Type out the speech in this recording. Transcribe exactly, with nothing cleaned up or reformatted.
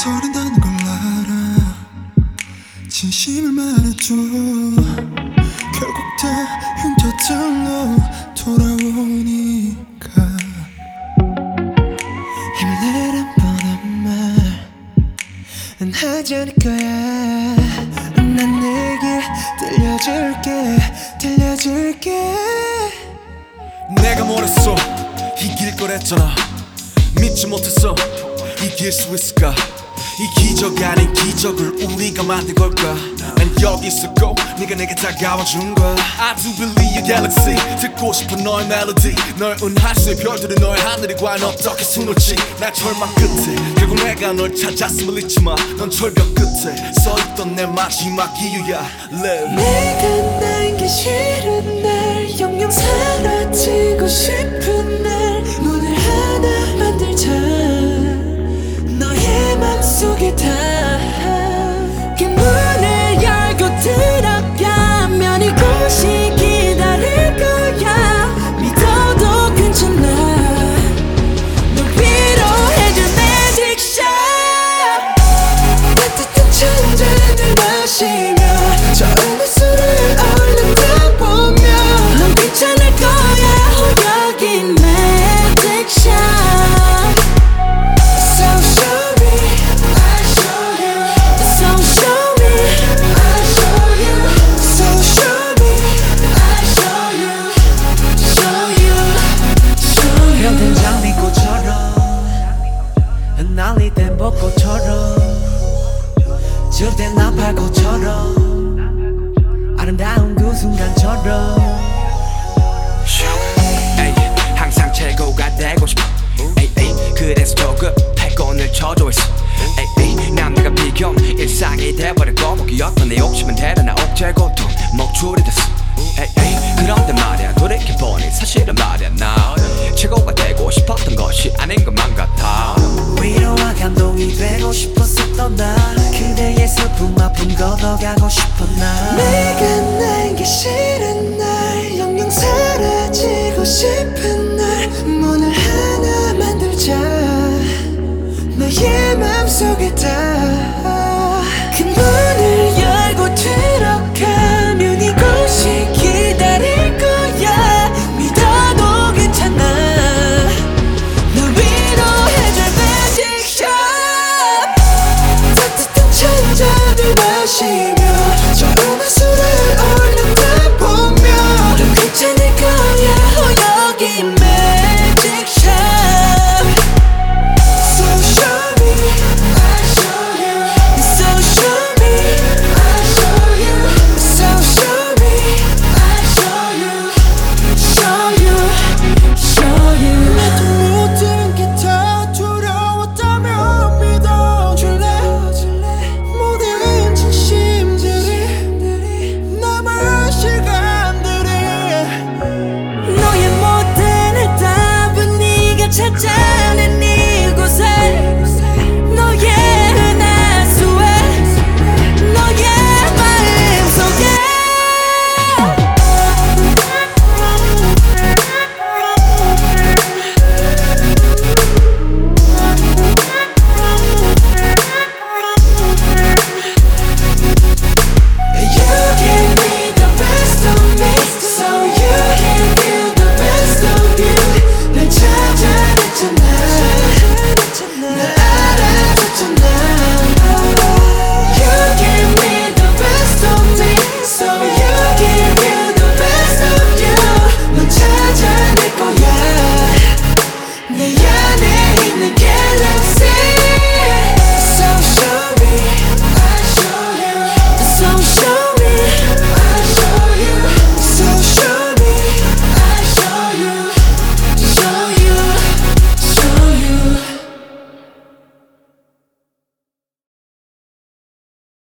서른다는 걸 알아. 진심을 말해줘. 결국 다 흉터들로 돌아오니까. 힘내란 뻔한 말은 하지 않을 거야. 난 내게 들려줄게 들려줄게. 내가 뭐랬어? 이길 거랬잖아. 믿지 못했어. 이길 수 있을까? 이 기적 아닌 기적을 우리가 만든 걸까? 난 여기 있었고 네가 내게 다가와준 거야. I do believe your galaxy. 듣고 싶은 너의 멜로디. 널 은할 수의 별들은 너의 하늘이 과연 어떻게 수놓지. 날 절망 끝에 결국 내가 널 찾았음을 잊지마. 넌 철벽 끝에 서있던 내 마지막 이유야. Live. 내가 남기 싫은 날 영영 사라지고 싶은 날 문을 하나 만들자. 너의 맘속에 다 그 문을 열고 들어가면 이곳이 기다릴 거야. 믿어도 괜찮아. 널 위로해줄 magic shot. 따뜻한 천잔을 마시며 저음의 술을 얼른 타보며 넌 괜찮을 거야. oh, 여기 magic shot. So show me, I'll show you. So show me, I'll show you. So show me, I'll show you. Show you, show you. 펴든 장미꽃처럼 흩날리던 벚꽃처럼 줄된 나팔꽃처럼 아름다운 그 순간처럼 에이, 항상 최고가 되고 싶어. 에이, 에이, 그래서 조급해 곤을 쳐줘 있어. 에이, 에이, 남들과 비교는 일상이 돼버리고 목이었던 내 욕심은 대단한 억제 고통 목줄이 됐어. 에이, 에이, 그런데 말야 돌이켜보니 사실은 말야 나 최고가 되고 싶었던 것이 아닌 것만 같아. 위로와 감동이 되고 싶었었던 나 그대의 슬픔 아픔 걷어가고 싶어 나. 내가 남기 싫은 날 영영 사라지고 싶은 날 문을 하나 만들자. 너의 맘속에 다 그 문을 열고 들어가면 이곳이 기다릴 거야. 믿어도 괜찮아. 널 위로해줄 magic shot. 따뜻한 천잔을 마시며 저음의 술을 얼른 타보며 넌 괜찮을 거야. oh, 여기 magic shot. So show me, I'll show you. So show me, I'll show you. So show me, I'll show you. Show you, show you. 나도 모든 게 다 두려웠다면 믿어줄래. 모든 진심들이 남은 시간들이 너의 모든 해답은 네가 찾아.